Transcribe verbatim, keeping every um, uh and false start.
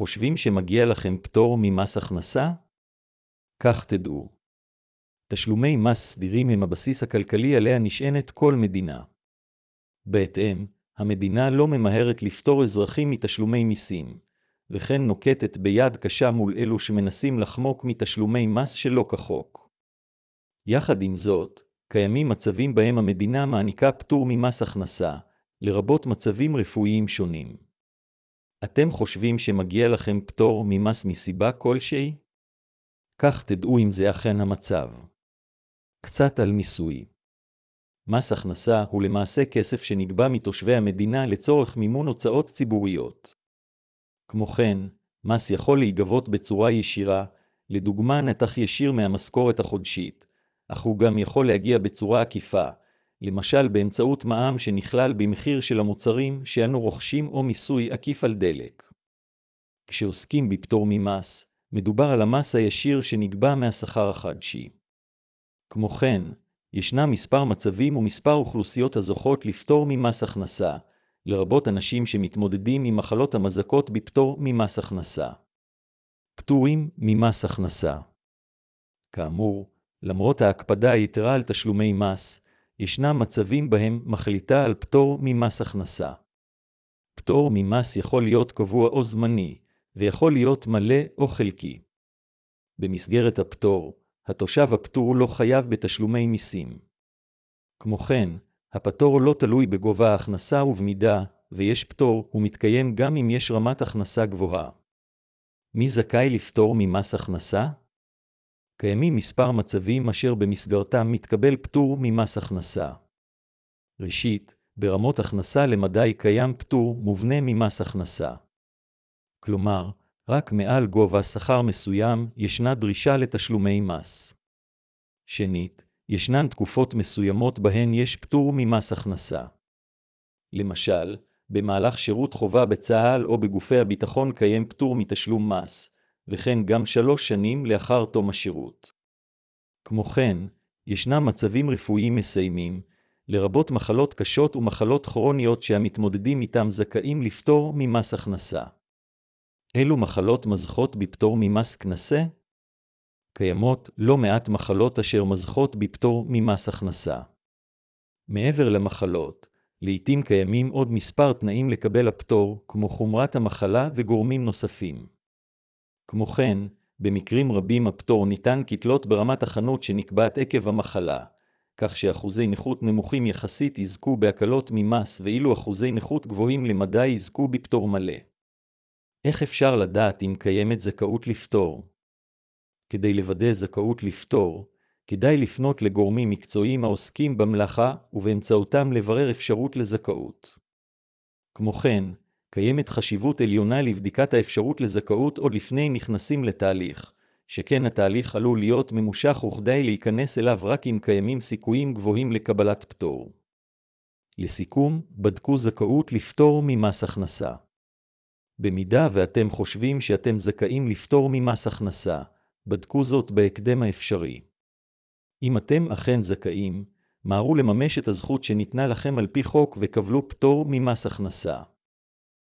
חושבים שמגיע לכם פטור ממס הכנסה? כך תדעו. תשלומי מס סדירים הם הבסיס הכלכלי עליה נשענת כל מדינה. בהתאם, המדינה לא ממהרת לפטור אזרחים מתשלומי מיסים, וכן נוקטת ביד קשה מול אלו שמנסים לחמוק מתשלומי מס שלא כחוק. יחד עם זאת, קיימים מצבים בהם המדינה מעניקה פטור ממס הכנסה, לרבות מצבים רפואיים שונים. אתם חושבים שמגיע לכם פטור ממס מסיבה כלשהי? כך תדעו אם זה אכן המצב. קצת על מיסוי. מס הכנסה הוא למעשה כסף שנגבה מתושבי המדינה לצורך מימון הוצאות ציבוריות. כמו כן, מס יכול להיגבות בצורה ישירה, לדוגמה נתח ישיר מהמשכורת החודשית, אך הוא גם יכול להגיע בצורה עקיפה, למשל באמצעות מע"מ שנכלל במחיר של המוצרים שאנו רוכשים או מיסוי עקיף על דלק. כשעוסקים בפטור ממס, מדובר על המס הישיר שנגבה מהשכר החודשי. כמו כן, ישנם מספר מצבים ומספר אוכלוסיות הזוכות לפטור ממס הכנסה, לרבות אנשים שמתמודדים עם מחלות המזכות בפטור ממס הכנסה. פטורים ממס הכנסה. כאמור, למרות ההקפדה היתרה על תשלומי מס, ישנם מצבים בהם מחליטה על פטור ממס הכנסה. פטור ממס יכול להיות קבוע או זמני, ויכול להיות מלא או חלקי. במסגרת הפטור, התושב הפטור לא חייב בתשלומי מיסים. כמו כן, הפטור לא תלוי בגובה ההכנסה ובמידה, ויש פטור ומתקיים גם אם יש רמת הכנסה גבוהה. מי זכאי לפטור ממס הכנסה? קיימים מספר מצבים אשר במסגרתם מתקבל פטור ממס הכנסה. ראשית, ברמות הכנסה למדי קיים פטור מובנה ממס הכנסה. כלומר, רק מעל גובה שכר מסוים ישנה דרישה לתשלומי מס. שנית, ישנן תקופות מסוימות בהן יש פטור ממס הכנסה. למשל, במהלך שירות חובה בצה"ל או בגופי הביטחון קיים פטור מתשלום מס, וכן גם שלוש שנים לאחר תום השירות. כמו כן, ישנם מצבים רפואיים מסיימים, לרבות מחלות קשות ומחלות כרוניות שהמתמודדים איתם זכאים לפטור ממס הכנסה. אילו מחלות מזכות בפטור ממס כנסה? קיימות לא מעט מחלות אשר מזכות בפטור ממס הכנסה. מעבר למחלות, לעתים קיימים עוד מספר תנאים לקבל הפטור, כמו חומרת המחלה וגורמים נוספים. כמו כן, במקרים רבים הפטור ניתן כתלות ברמת החנות שנקבעת עקב המחלה, כך שאחוזי נכות נמוכים יחסית יזכו בהקלות ממס ואילו אחוזי נכות גבוהים למדי יזכו בפטור מלא. איך אפשר לדעת אם קיימת זכאות לפטור? כדי לוודא זכאות לפטור, כדאי לפנות לגורמים מקצועיים העוסקים במלאכה ובאמצעותם לברר אפשרות לזכאות. כמו כן, קיימת חשיבות עליונה לבדיקת האפשרות לזכאות עוד לפני נכנסים לתהליך, שכן התהליך עלול להיות ממושך וכדאי להיכנס אליו רק אם קיימים סיכויים גבוהים לקבלת פטור. לסיכום, בדקו זכאות לפטור ממס הכנסה. במידה ואתם חושבים שאתם זכאים לפטור ממס הכנסה, בדקו זאת בהקדם האפשרי. אם אתם אכן זכאים, מהרו לממש את הזכות שניתנה לכם על פי חוק וקבלו פטור ממס הכנסה.